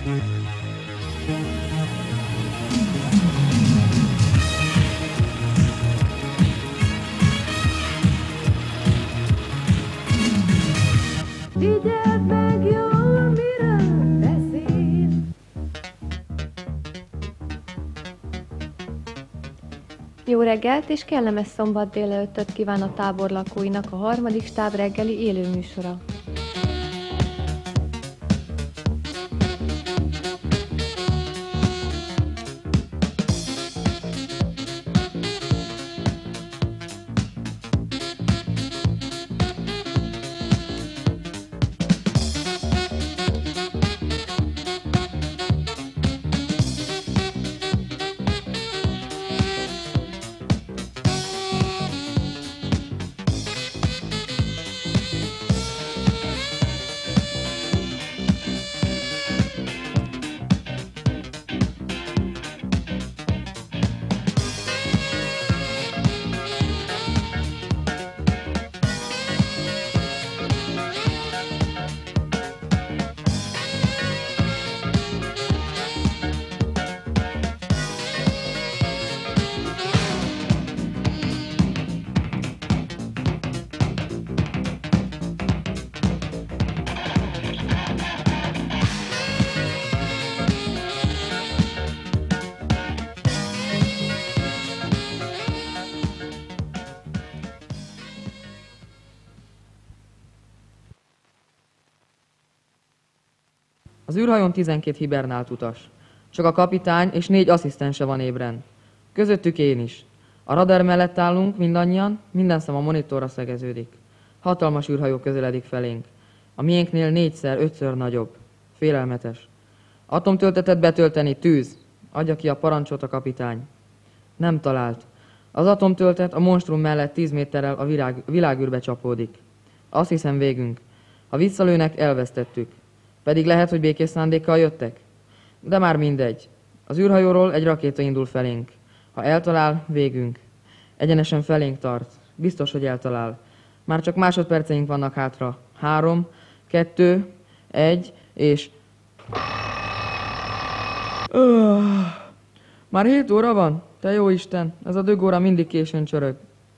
Figyeld meg jól, miről beszél. Jó reggelt és kellemes szombat délelőttöt kíván a tábor lakóinak a harmadik stáb reggeli élőműsora. Az űrhajón 12 hibernált utas. Csak a kapitány és 4 asszisztense van ébren. Közöttük én is. A radar mellett állunk mindannyian, minden szem a monitorra szegeződik. Hatalmas űrhajó közeledik felénk. A miénknél 4-5-ször nagyobb. Félelmetes. Atomtöltetet betölteni, tűz. Adja ki a parancsot a kapitány. Nem talált. Az atomtöltet a monstrum mellett 10 méterrel a világűrbe csapódik. Azt hiszem végünk. Ha visszalőnek, elvesztettük. Pedig lehet, hogy békés szándékkal jöttek? De már mindegy. Az űrhajóról egy rakéta indul felénk. Ha eltalál, végünk. Egyenesen felénk tart. Biztos, hogy eltalál. Már csak másodperceink vannak hátra. 3, 2, 1, és... Már 7 óra van? Te jó Isten, ez a dögóra mindig későn csörög.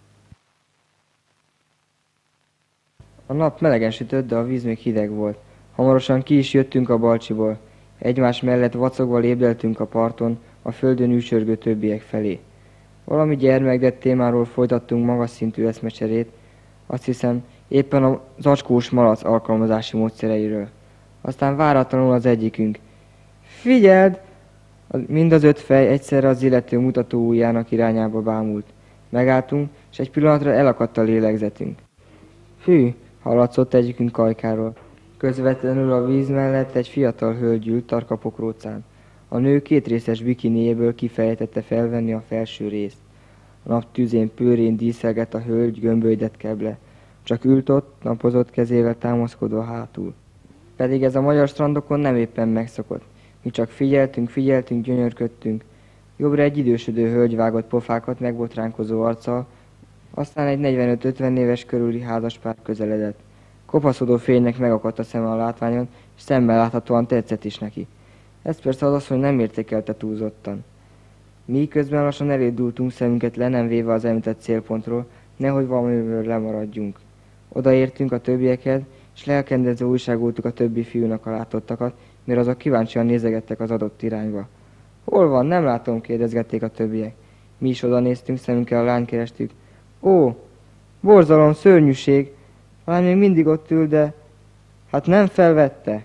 A nap melegen sütött, de a víz még hideg volt. Hamarosan ki is jöttünk a Balcsiból. Egymás mellett vacogva lépdeltünk a parton, a földön ücsörgő többiek felé. Valami gyermekdett témáról folytattunk magas szintű eszmecserét, azt hiszem éppen a zacskós malac alkalmazási módszereiről. Aztán váratlanul az egyikünk. Figyeld! Mind az 5 fej egyszerre az illető mutató ujjának irányába bámult. Megálltunk, és egy pillanatra elakadt a lélegzetünk. Hű, hallatszott egyikünk ajkáról. Közvetlenül a víz mellett egy fiatal hölgy ült tarka pokrócán. A nő 2 részes bikiniéből kifejtette felvenni a felső részt. A nap tüzén pőrén díszelgett a hölgy gömbölydett keble. Csak ült ott, napozott kezével támaszkodva hátul. Pedig ez a magyar strandokon nem éppen megszokott. Mi csak figyeltünk, gyönyörködtünk. Jobbra egy idősödő hölgy vágott pofákat megbotránkozó arccal, aztán egy 45-50 éves körüli házaspár közeledett. Kopaszodó fénynek megakadt a szeme a látványon, és szemmel láthatóan tetszett is neki. Ez persze az asszony nem értékelte túlzottan. Mi közben lassan elédultunk, szemünket le nem véve az említett célpontról, nehogy valamiből lemaradjunk. Odaértünk a többiekhez, és lelkendező újságoltuk a többi fiúnak a látottakat, mert azok kíváncsian nézegettek az adott irányba. Hol van? Nem látom, kérdezgették a többiek. Mi is oda néztünk, szemünkkel a lányt kerestük. Ó, borzalom, szörnyűség! A lány még mindig ott ül, de hát nem felvette.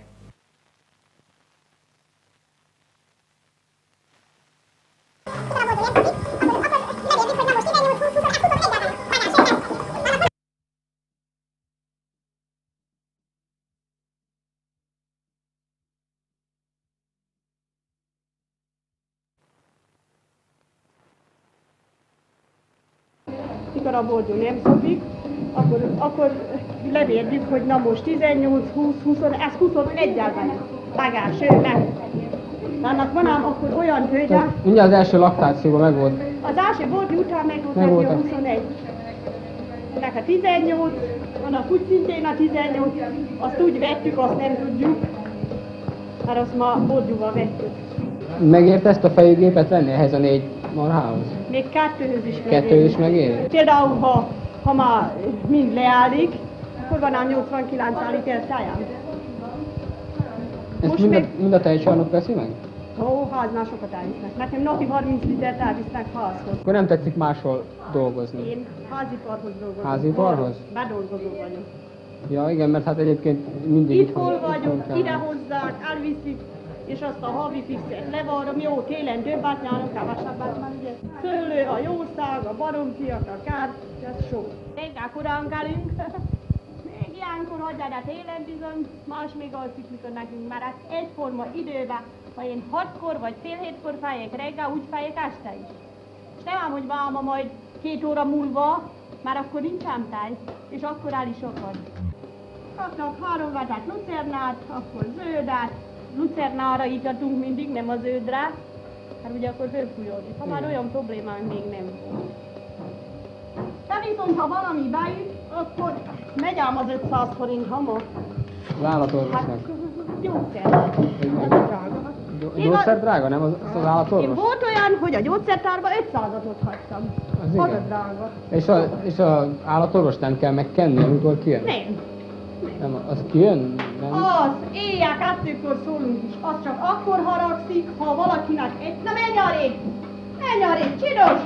Mikor a bordó nem szokik, akkor levérjük, hogy na most 18, 20, 20, ez 21-el van. Vágás, nem. Annak van ám akkor olyan hölgye... Mindjárt az első laktációban megvolt. Az első bordó után megvolt a 21. Ennek a 18, annak úgy szintén a 18, azt úgy vettük, azt nem tudjuk. Mert azt ma borgyúval vettük. Megérte ezt a fejőgépet venni ehhez a 4 marhához? Még kettőhöz is megér. Kettő is megér? Például, ha már mind leállik, akkor van a 89 liter táján. Ezt mind a tejcsarnok veszi meg? Ó, háznál sokat elvisznek. Nekem napi 30 litert elvisznek házhoz. Akkor nem tetszik máshol dolgozni? Én háziparhoz dolgozom. Háziparhoz? Bedolgozó vagyok. Ja igen, mert hát egyébként mindig Itt hol vagyok, ide hozzák, elviszik, és azt a havi fixet levarrom. Jó, télen többet nyáron, kevesebbet, mert ugye szőlő, a jószág, a baromfiak, a kár, ez sok. Reggel korán kelünk. Még ilyenkor hagyjad, de télen bizony más még alszik, mikor nekünk, mert ez egyforma időben, ha én 6-kor vagy fél 7-kor fejek reggel, úgy fejek este is. És nem ám, hogy válma majd 2 óra múlva, már akkor nincsen tej, és akkor el is akad. Kapnak 3 vetet lucernát, akkor zöldet, lucernára ítatunk mindig, nem a zöldre, hát ugye akkor fölfújódik. Ha már olyan problémánk még nem volt. De viszont ha valami beüt, akkor megy ám az 500 forint hamar. Az állatorvosnak. Hát gyógyszer. Ez drága. Gyógyszer drága, nem az Én állatorvos? volt olyan, hogy a gyógyszertárba 500-at hagytam. Az Az igen. a drága. És az állatorvos nem kell megkenni, amikor kijön? Nem. Nem, az kijön? Nem? Az, éjjel 2-kor szólunk is, az csak akkor haragszik, ha valakinek egy... Na menj arrébb! Menj arrébb, csinos!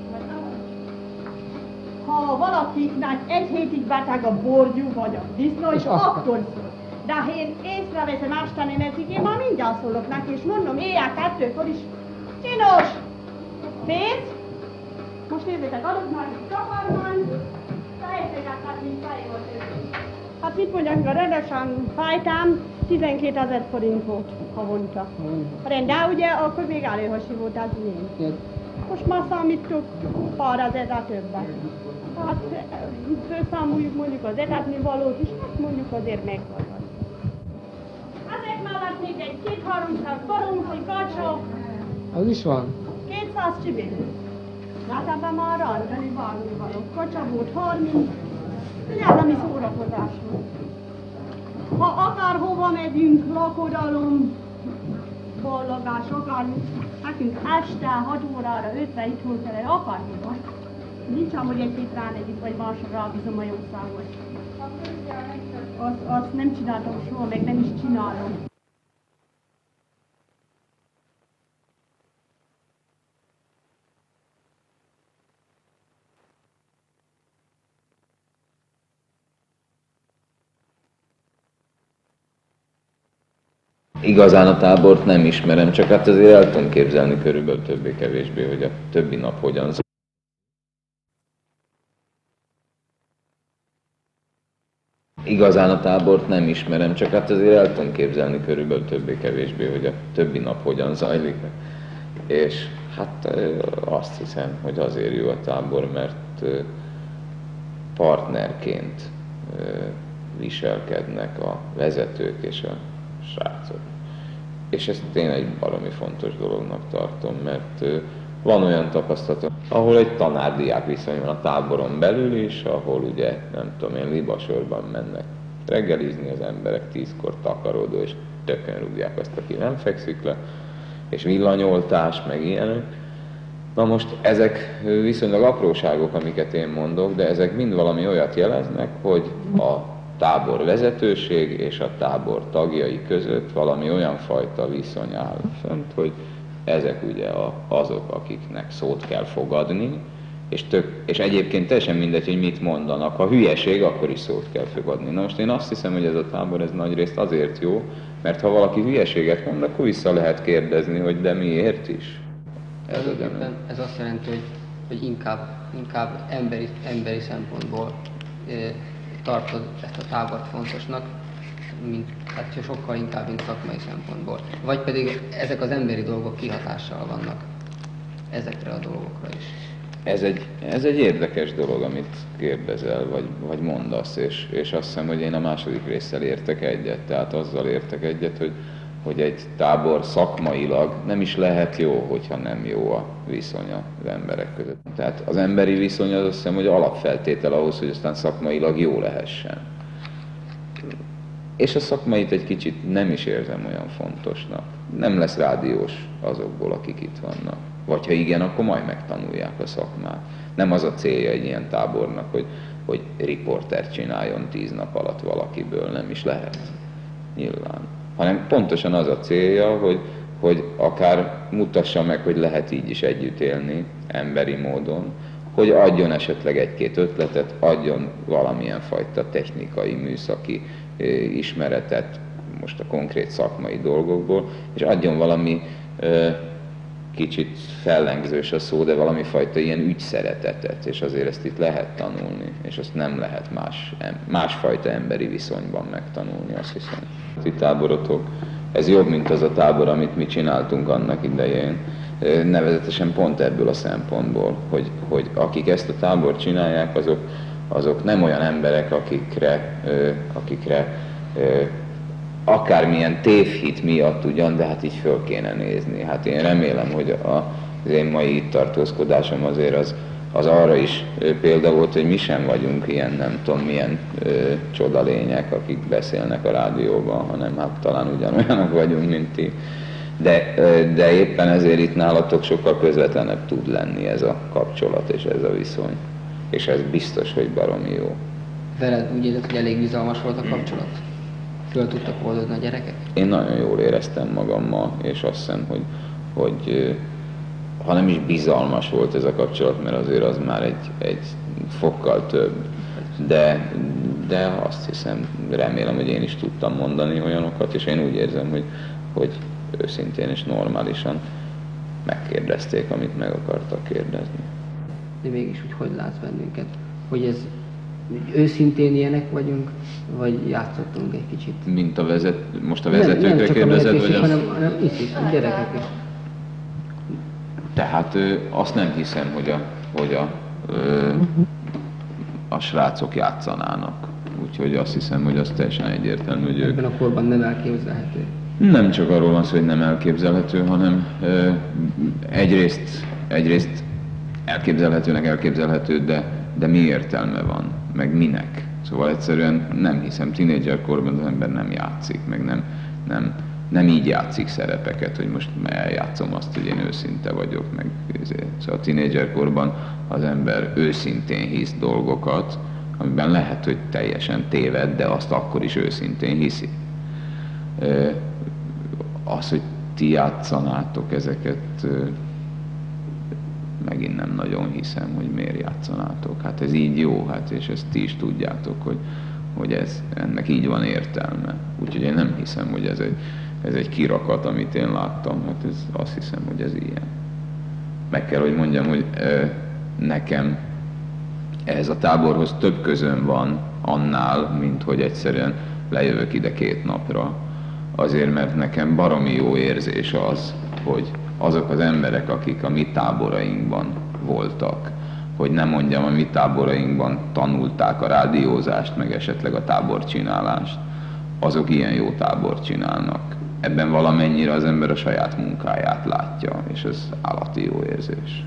Ha valakinek egy hétig beteg a borgyú vagy a disznó, és azt- akkor szól. De ha én észreveszem este nem eszik, én már mindjárt szólok neki, és mondom éjjel 2-kor is, csinos! Pénz? Most nézzétek, adok már egy kaparmányt, fejtegetnek, mint fej volt ő. Hát mit mondjak, a rendesen fájtám 12 000 forint volt havonta. De ugye akkor még előhasi volt az én. Igen. Most már számítok pár ezerre többet. Hát főszámoljuk mondjuk az etetni valót is, hát mondjuk azért megmarad. Ezek mellett még egy 200-300 baromfi, kacsó, Az is van? 200 csibény. Hát ebben már rántani bármi való. Kacsa volt 30, ugye ez a mi szórakozás volt. Ha akárhova megyünk, lakodalom, ballagás, akármi, nekünk este 6 órára 50 itthon kell, akárhova. Nincs ám, hogy egy hét ránegyik, vagy másra rábízom a jószágot. Azt nem csináltam soha, meg nem is csinálom. Igazán a tábort nem ismerem, csak hát azért el tudom képzelni körülbelül többé-kevésbé, hogy a többi nap hogyan zajlik. Igazán a tábort nem ismerem, csak hát azért el tudom képzelni körülbelül többé-kevésbé, hogy a többi nap hogyan zajlik. És hát azt hiszem, hogy azért jó a tábor, mert partnerként viselkednek a vezetők és a srácok. És ezt tényleg egy baromi fontos dolognak tartom, mert van olyan tapasztalatom, ahol egy tanár-diák viszony van a táboron belül is, ahol ugye, nem tudom én, libasorban mennek reggelizni az emberek 10-kor takarodó, és tökön rúgják azt, aki nem fekszik le, és villanyoltás, meg ilyenek. Na most ezek viszonylag apróságok, amiket én mondok, de ezek mind valami olyat jeleznek, hogy a tábor vezetőség és a tábor tagjai között valami olyan fajta viszony áll fent, hogy ezek ugye azok, akiknek szót kell fogadni, és egyébként teljesen mindegy, hogy mit mondanak. Ha hülyeség, akkor is szót kell fogadni. Na most én azt hiszem, hogy ez a tábor ez nagyrészt azért jó, mert ha valaki hülyeséget mond, akkor vissza lehet kérdezni, hogy de miért is. Ez azt jelenti, hogy inkább emberi szempontból tartod ezt a tábort fontosnak, hát sokkal inkább, mint szakmai szempontból. Vagy pedig ezek az emberi dolgok kihatással vannak ezekre a dolgokra is. Ez egy érdekes dolog, amit kérdezel, vagy mondasz, és azt hiszem, hogy én a második résszel értek egyet. Tehát azzal értek egyet, hogy egy tábor szakmailag nem is lehet jó, hogyha nem jó a viszony az emberek között. Tehát az emberi viszony az azt hiszem, hogy alapfeltétel ahhoz, hogy aztán szakmailag jó lehessen. És a szakmait egy kicsit nem is érzem olyan fontosnak. Nem lesz rádiós azokból, akik itt vannak. Vagy ha igen, akkor majd megtanulják a szakmát. Nem az a célja egy ilyen tábornak, hogy riportert csináljon 10 nap alatt valakiből, nem is lehet. Nyilván. Hanem pontosan az a célja, hogy akár mutassa meg, hogy lehet így is együtt élni, emberi módon, hogy adjon esetleg egy-két ötletet, adjon valamilyen fajta technikai, műszaki ismeretet, most a konkrét szakmai dolgokból, és adjon valami kicsit fellengzős a szó, de valami fajta ilyen ügyszeretetet, és azért ezt itt lehet tanulni, és azt nem lehet másfajta emberi viszonyban megtanulni, azt hiszem. A ti táborotok, ez jobb, mint az a tábor, amit mi csináltunk annak idején, nevezetesen pont ebből a szempontból, hogy akik ezt a tábort csinálják, azok nem olyan emberek, akikre akármilyen tévhit miatt ugyan, de hát így föl kéne nézni. Hát én remélem, hogy az én mai itt tartózkodásom azért az arra is példa volt, hogy mi sem vagyunk ilyen nem tudom milyen csodalények, akik beszélnek a rádióban, hanem hát talán ugyanolyanok vagyunk, mint ti. De éppen ezért itt nálatok sokkal közvetlenebb tud lenni ez a kapcsolat és ez a viszony. És ez biztos, hogy baromi jó. Veled úgy érzed, hogy elég bizalmas volt a kapcsolat? Föl tudtak oldani a gyerekek? Én nagyon jól éreztem magammal, és azt hiszem, hogy ha nem is bizalmas volt ez a kapcsolat, mert azért az már egy fokkal több, de azt hiszem, remélem, hogy én is tudtam mondani olyanokat, és én úgy érzem, hogy őszintén és normálisan megkérdezték, amit meg akartak kérdezni. De mégis úgy hogy látsz bennünket? Hogy ez őszintén ilyenek vagyunk, vagy játszottunk egy kicsit? Mint most a vezetőkre kérdezed, vagy hanem itt is, a gyerekek is. Tehát azt nem hiszem, hogy a srácok játszanának. Úgyhogy azt hiszem, hogy az teljesen egyértelmű, hogy ők... Ebben a korban nem elképzelhető. Nem csak arról van szó, hogy nem elképzelhető, hanem egyrészt elképzelhető, de mi értelme van, meg minek. Szóval egyszerűen nem hiszem, tínédzserkorban az ember nem játszik, meg nem így játszik szerepeket, hogy most eljátszom azt, hogy én őszinte vagyok, meg szóval a tínédzserkorban az ember őszintén hisz dolgokat, amiben lehet, hogy teljesen téved, de azt akkor is őszintén hiszi. Az, hogy ti játszanátok ezeket, megint nem nagyon hiszem, hogy miért játszanátok. Hát ez így jó, hát és ezt ti is tudjátok, hogy ennek így van értelme. Úgyhogy én nem hiszem, hogy ez egy kirakat, amit én láttam, hát azt hiszem, hogy ez ilyen. Meg kell, hogy mondjam, hogy nekem ehhez a táborhoz több közöm van annál, mint hogy egyszerűen lejövök ide 2 napra. Azért, mert nekem baromi jó érzés az, hogy azok az emberek, akik a mi táborainkban voltak, hogy nem mondjam, a mi táborainkban tanulták a rádiózást, meg esetleg a táborcsinálást, azok ilyen jó tábort csinálnak. Ebben valamennyire az ember a saját munkáját látja, és ez állati jó érzés.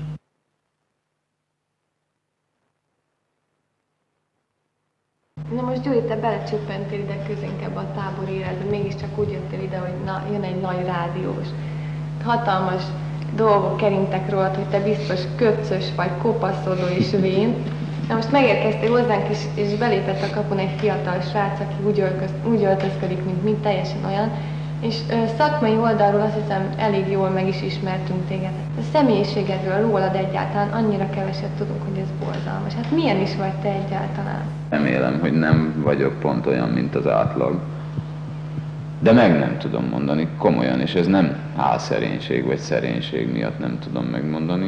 Na most Gyuri, te belecsöppentél ide közénk ebbe a tábori életbe, mégiscsak úgy jöttél ide, hogy na, jön egy nagy rádiós. Hatalmas dolgok kerintek rólad, hogy te biztos köccös vagy, kopaszodó és vén. Na most megérkeztél hozzánk, és belépett a kapun egy fiatal srác, aki úgy öltözködik, mint mi, teljesen olyan. És szakmai oldalról azt hiszem elég jól meg is ismertünk téged. A személyiségedről, rólad egyáltalán annyira keveset tudunk, hogy ez borzalmas. Hát milyen is vagy te egyáltalán? Remélem, hogy nem vagyok pont olyan, mint az átlag. De meg nem tudom mondani komolyan, és ez nem álszerénység vagy szerénység miatt nem tudom megmondani,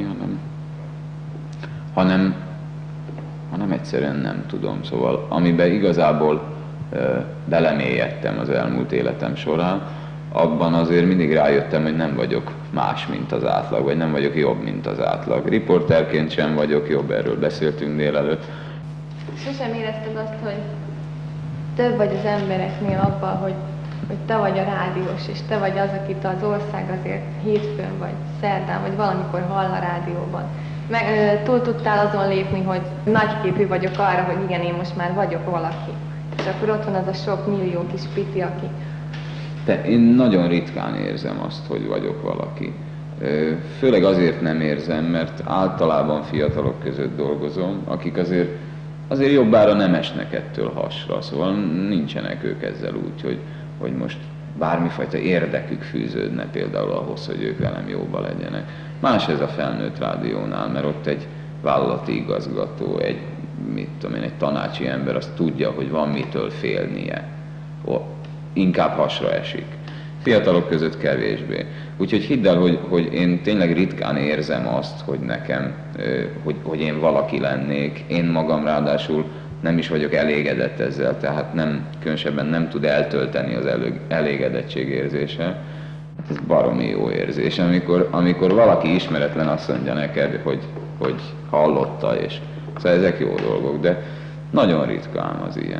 hanem egyszerűen nem tudom. Szóval amiben igazából belemélyedtem az elmúlt életem során, abban azért mindig rájöttem, hogy nem vagyok más, mint az átlag, vagy nem vagyok jobb, mint az átlag. Riporterként sem vagyok jobb, erről beszéltünk délelőtt. Sosem érezted azt, hogy több vagy az embereknél abban, hogy te vagy a rádiós, és te vagy az, akit az ország azért hétfőn, vagy szerdán, vagy valamikor hall a rádióban. Túl tudtál azon lépni, hogy nagyképű vagyok arra, hogy igen, én most már vagyok valaki. akkor ott van az a sok millió kis piti, aki... De én nagyon ritkán érzem azt, hogy vagyok valaki. Főleg azért nem érzem, mert általában fiatalok között dolgozom, akik azért jobbára nem esnek ettől hasra, szóval nincsenek ők ezzel úgy, hogy most bármifajta érdekük fűződne például ahhoz, hogy ők velem jóba legyenek. Más ez a felnőtt rádiónál, mert ott egy vállalati igazgató, egy tanácsi ember azt tudja, hogy van mitől félnie. Inkább hasra esik. Fiatalok között kevésbé. Úgyhogy hidd el, hogy én tényleg ritkán érzem azt, hogy nekem, hogy én valaki lennék. Én magam ráadásul nem is vagyok elégedett ezzel, tehát különösebben nem tud eltölteni az elégedettség érzése. Hát ez baromi jó érzés, amikor valaki ismeretlen azt mondja neked, hogy hallotta, és szóval ezek jó dolgok, de nagyon ritkán az ilyen.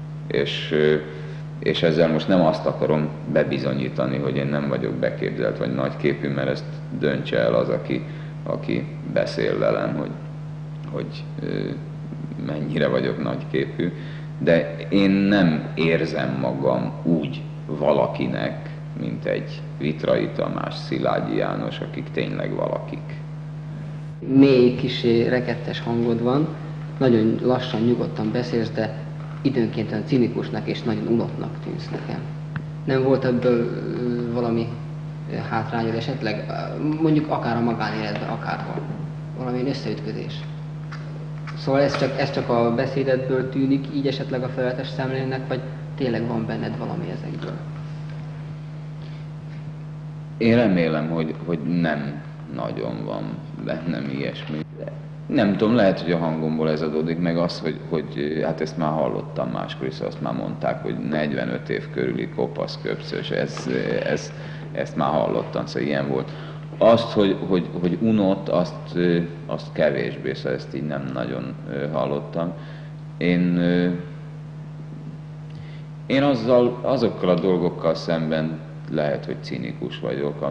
És ezzel most nem azt akarom bebizonyítani, hogy én nem vagyok beképzelt vagy nagyképű, mert ezt döntse el az, aki beszél velem, hogy mennyire vagyok nagyképű, de én nem érzem magam úgy valakinek, mint egy Vitrai Tamás, Szilágyi János, akik tényleg valakik. Mély, kissé rekettes hangod van, nagyon lassan, nyugodtan beszélsz, de időnként olyan cinikusnak és nagyon unottnak tűnsz nekem. Nem volt ebből valami hátrányod esetleg, mondjuk akár a magánéletben, akárhol, valamilyen összeütközés? Szóval ez csak a beszédedből tűnik így esetleg a felületes szemlélőnek, vagy tényleg van benned valami ezekből? Én remélem, hogy nem nagyon van bennem ilyesmi. Nem tudom, lehet, hogy a hangomból ez adódik, meg az, hogy hát ezt már hallottam máskor is, azt már mondták, hogy 45 év körüli kopasz köpszös, ezt már hallottam, szóval ilyen volt. Azt, hogy unott, azt kevésbé, szóval ezt így nem nagyon hallottam. Én azokkal a dolgokkal szemben lehet, hogy cinikus vagyok,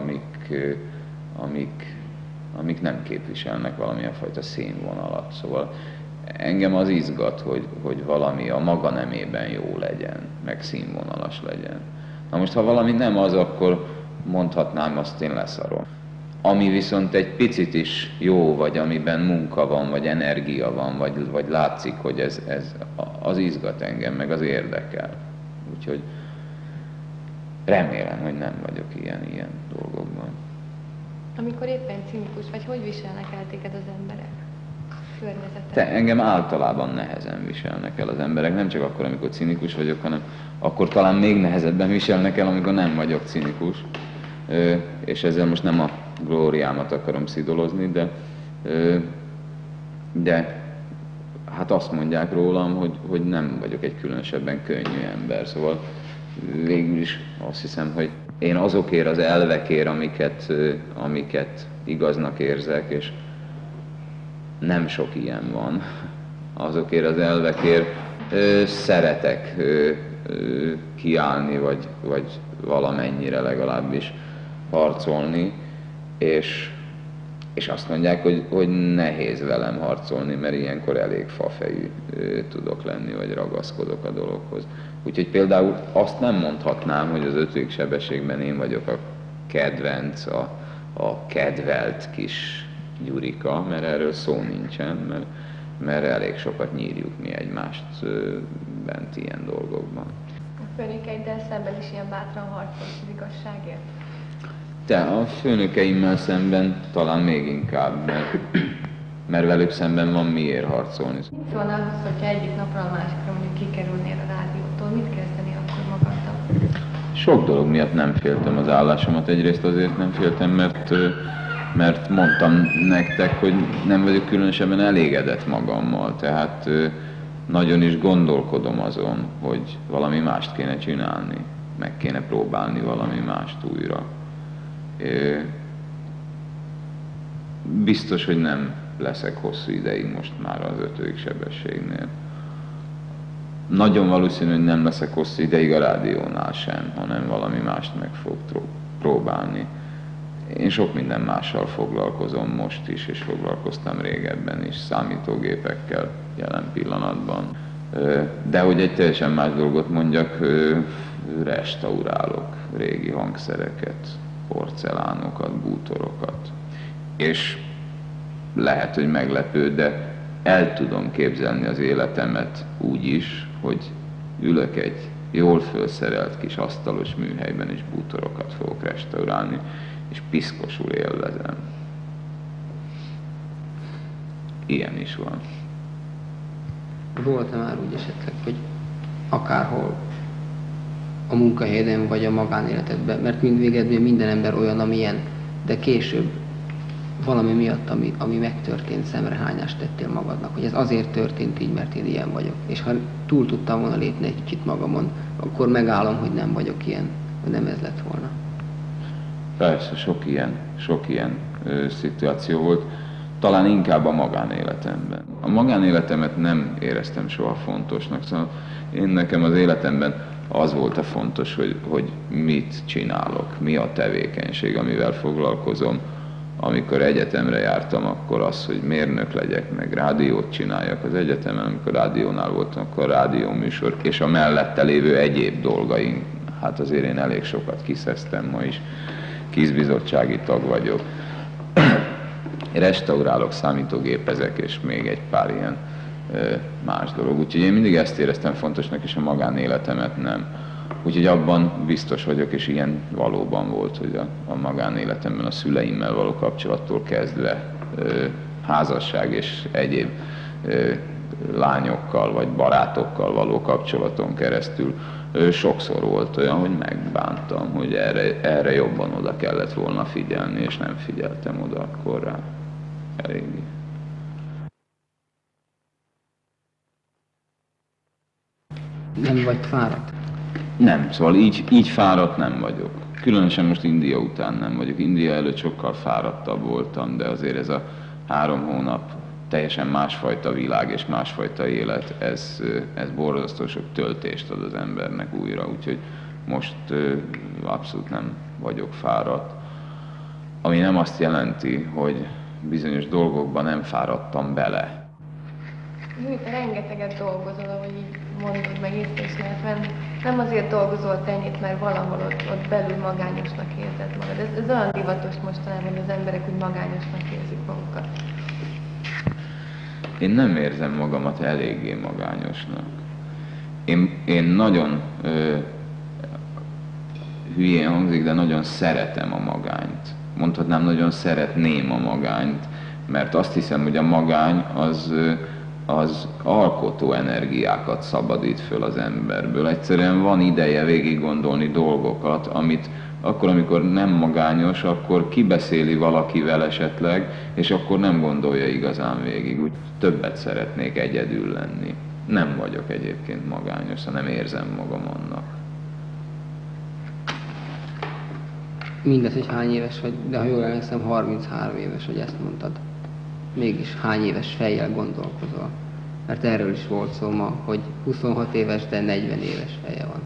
amik nem képviselnek valamilyen fajta színvonalat. Szóval engem az izgat, hogy valami a maga nemében jó legyen, meg színvonalas legyen. Na most, ha valami nem az, akkor mondhatnám, azt én leszarom. Ami viszont egy picit is jó, vagy amiben munka van, vagy energia van, vagy látszik, hogy az izgat engem, meg az érdekel. Úgyhogy remélem, hogy nem vagyok ilyen dolgokban. Amikor éppen cinikus vagy, hogy viselnek el téged az emberek? Te engem általában nehezen viselnek el az emberek, nem csak akkor, amikor cinikus vagyok, hanem akkor talán még nehezebben viselnek el, amikor nem vagyok cinikus. És ezzel most nem a glóriámat akarom szidolozni, de hát azt mondják rólam, hogy nem vagyok egy különösebben könnyű ember, szóval végül is azt hiszem, hogy én azokért az elvekért, amiket igaznak érzek, és nem sok ilyen van, azokért az elvekért szeretek kiállni, vagy valamennyire legalábbis harcolni, és azt mondják, hogy nehéz velem harcolni, mert ilyenkor elég fafejű tudok lenni, vagy ragaszkodok a dologhoz. Úgyhogy például azt nem mondhatnám, hogy az 5. sebességben én vagyok a kedvenc, a kedvelt kis Gyurika, mert erről szó nincsen, mert elég sokat nyírjuk mi egymást bent ilyen dolgokban. A főnökeiddel szemben is ilyen bátran harcolsz az igazságért? Te a főnökeimmel szemben talán még inkább, mert velük szemben van miért harcolni. Mit szólna ahhoz, hogyha egyik napról a másikra mondjuk kikerülnél a rádiótól, mit kezdeni akkor magaddal? Sok dolog miatt nem féltem az állásomat. Egyrészt azért nem féltem, mert mondtam nektek, hogy nem vagyok különösebben elégedett magammal, tehát nagyon is gondolkodom azon, hogy valami mást kéne csinálni, meg kéne próbálni valami mást újra. Biztos, hogy nem leszek hosszú ideig most már az 5. sebességnél. Nagyon valószínű, hogy nem leszek hosszú ideig a rádiónál sem, hanem valami mást meg fog próbálni. Én sok minden mással foglalkozom most is, és foglalkoztam régebben is, számítógépekkel jelen pillanatban. De hogy egy teljesen más dolgot mondjak, restaurálok régi hangszereket, porcelánokat, bútorokat. És lehet, hogy meglepő, de el tudom képzelni az életemet úgy is, hogy ülök egy jól felszerelt kis asztalos műhelyben, és bútorokat fogok restaurálni, és piszkosul élvezem. Ilyen is van. Volt-e már úgy esetleg, hogy akárhol a munkahelyeden vagy a magánéletedben, mert mindvégeredményben minden ember olyan, amilyen, de később valami miatt, ami megtörtént, szemrehányást tettél magadnak, hogy ez azért történt így, mert én ilyen vagyok. És ha túl tudtam volna lépni egy kicsit magamon, akkor megállom, hogy nem vagyok ilyen, hogy nem ez lett volna. Persze, sok ilyen szituáció volt, talán inkább a magánéletemben. A magánéletemet nem éreztem soha fontosnak, szóval nekem az életemben az volt a fontos, hogy mit csinálok, mi a tevékenység, amivel foglalkozom. Amikor egyetemre jártam, akkor az, hogy mérnök legyek, meg rádiót csináljak az egyetemen, amikor rádiónál voltam, akkor rádióműsor, és a mellette lévő egyéb dolgaink. Hát azért én elég sokat kiszeztem, ma is kízbizottsági tag vagyok. Restaurálok, számítógépezek, és még egy pár ilyen más dolog. Úgyhogy én mindig ezt éreztem fontosnak, és a magánéletemet nem. Úgyhogy abban biztos vagyok, és ilyen valóban volt, hogy a magánéletemben a szüleimmel való kapcsolattól kezdve házasság és egyéb lányokkal vagy barátokkal való kapcsolaton keresztül sokszor volt olyan, hogy megbántam, hogy erre jobban oda kellett volna figyelni, és nem figyeltem oda akkor rá eléggé. Nem vagy fáradt? Nem, szóval így fáradt nem vagyok. Különösen most India után nem vagyok. India előtt sokkal fáradtabb voltam, de azért ez a 3 hónap teljesen másfajta világ és másfajta élet, ez borzasztó sok töltést ad az embernek újra, úgyhogy most abszolút nem vagyok fáradt. Ami nem azt jelenti, hogy bizonyos dolgokban nem fáradtam bele. Rengeteget dolgozol, ahogy így mondod, meg észre, nem azért dolgozol te ennyit, mert valahol ott belül magányosnak érzed magad. Ez olyan divatos mostanában, hogy az emberek úgy magányosnak érzik magukat. Én nem érzem magamat eléggé magányosnak. Én nagyon hülyén hangzik, de nagyon szeretem a magányt. Mondhatnám, nagyon szeretném a magányt, mert azt hiszem, hogy a magány az alkotó energiákat szabadít föl az emberből. Egyszerűen van ideje végig gondolni dolgokat, amit akkor, amikor nem magányos, akkor kibeszéli valakivel esetleg, és akkor nem gondolja igazán végig. Úgy többet szeretnék egyedül lenni. Nem vagyok egyébként magányos, hanem érzem magam annak. Mindez, hogy hány éves vagy, de ha jól emlékszem, 33 éves, hogy ezt mondtad. Mégis hány éves fejjel gondolkozol? Mert erről is volt szó ma, hogy 26 éves, de 40 éves feje van.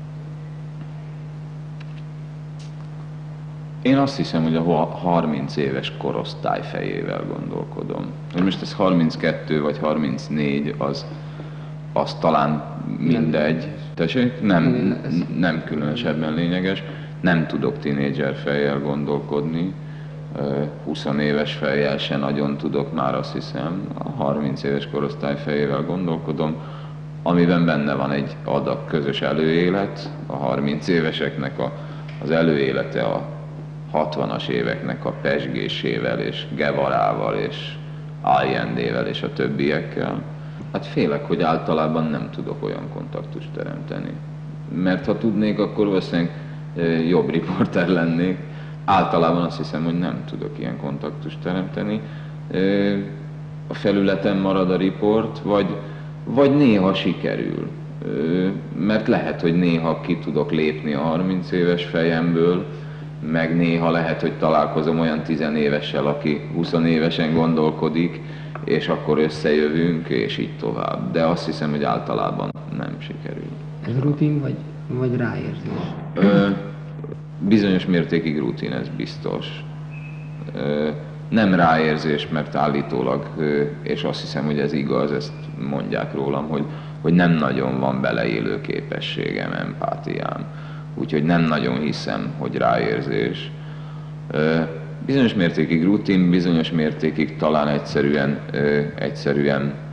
Én azt hiszem, hogy a 30 éves korosztály fejével gondolkodom. Hogy most ez 32 vagy 34, az talán mindegy. Tessék? Nem különösebben lényeges. Nem tudok tínédzser fejjel gondolkodni. 20 éves fejjel se nagyon tudok már, azt hiszem. A 30 éves korosztály fejével gondolkodom, amiben benne van egy adag közös előélet. A 30 éveseknek az előélete a 60-as éveknek a pezsgésével és Guevarával és Allendével és a többiekkel. Hát félek, hogy általában nem tudok olyan kontaktust teremteni. Mert ha tudnék, akkor valószínűleg jobb riporter lennék. Általában azt hiszem, hogy nem tudok ilyen kontaktust teremteni. A felületen marad a riport, vagy néha sikerül. Mert lehet, hogy néha ki tudok lépni a 30 éves fejemből, meg néha lehet, hogy találkozom olyan 10 évessel, aki 20 évesen gondolkodik, és akkor összejövünk, és így tovább. De azt hiszem, hogy általában nem sikerül. Ez rutin vagy ráérzés? Bizonyos mértékig rutin, ez biztos. Nem ráérzés, mert állítólag, és azt hiszem, hogy ez igaz, ezt mondják rólam, hogy hogy nem nagyon van beleélő képességem, empátiám. Úgyhogy nem nagyon hiszem, hogy ráérzés. Bizonyos mértékig rutin, bizonyos mértékig talán egyszerűen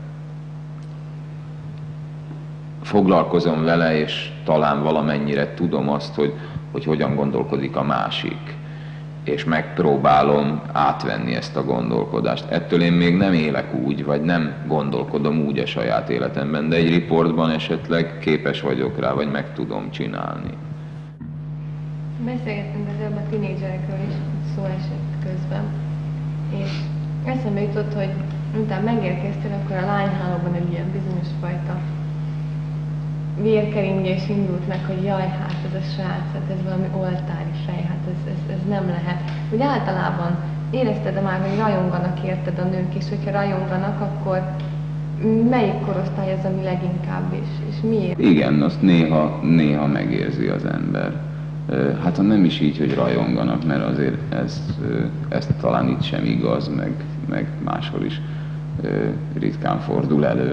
foglalkozom vele, és talán valamennyire tudom azt, hogy hogyan gondolkodik a másik, és megpróbálom átvenni ezt a gondolkodást. Ettől én még nem élek úgy, vagy nem gondolkodom úgy a saját életemben, de egy riportban esetleg képes vagyok rá, vagy meg tudom csinálni. Beszélgettünk az előbb a tinédzserekről is, szó esett közben, és eszembe jutott, hogy miután megérkeztél, akkor a lányhálóban egy ilyen bizonyos fajta vérkeringés indult meg, hogy jaj, hát ez a srác, hát ez valami oltári fej, hát ez nem lehet. Úgy általában érezted már, hogy rajonganak érted a nők, és hogyha rajonganak, akkor melyik korosztály az, ami leginkább és miért? Igen, azt néha megérzi az ember. Hát ha nem is így, hogy rajonganak, mert azért ez talán itt sem igaz, meg máshol is ritkán fordul elő.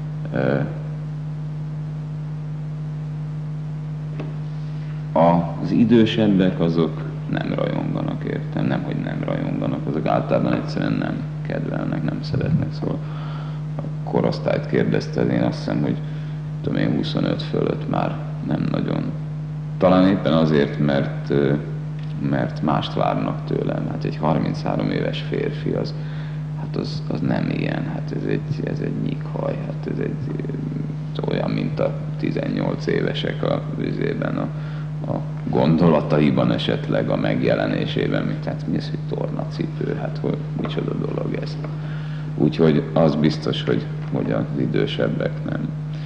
Az idősebbek azok nem rajonganak, értem, nemhogy nem rajonganak, azok általában egyszerűen nem kedvelnek, nem szeretnek, szóval a korosztályt kérdezted, én azt hiszem, hogy tudom én 25 fölött már nem nagyon. Talán éppen azért, mert mást várnak tőlem, hát egy 33 éves férfi az nem ilyen, hát ez egy nyikhaj, hát ez egy olyan, mint a 18 évesek a gondolataiban esetleg, a megjelenésében, mint hát mi ez, hogy tornacipő, hát micsoda dolog ez. Úgyhogy az biztos, hogy az idősebbek nem.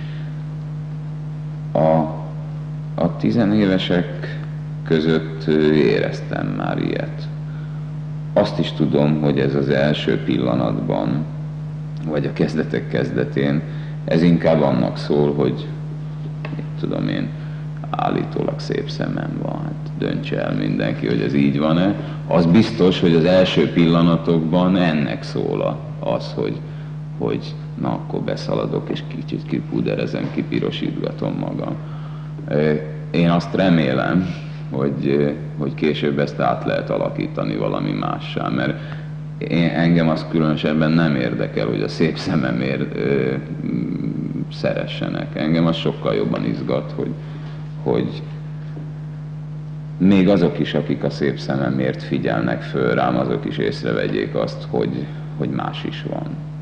A tizenévesek között éreztem már ilyet. Azt is tudom, hogy ez az első pillanatban, vagy a kezdetek kezdetén, ez inkább annak szól, hogy mit tudom én, állítólag szép szemem van, hát döntse el mindenki, hogy ez így van-e. Az biztos, hogy az első pillanatokban ennek szól az, hogy na akkor beszaladok és kicsit kipuderezem, kipirosítgatom magam. Én azt remélem, hogy később ezt át lehet alakítani valami mássá, mert engem az különösebben nem érdekel, hogy a szép szememért szeressenek. Engem az sokkal jobban izgat, hogy még azok is, akik a szép szememért figyelnek föl rám, azok is észrevegyék azt, hogy más is van.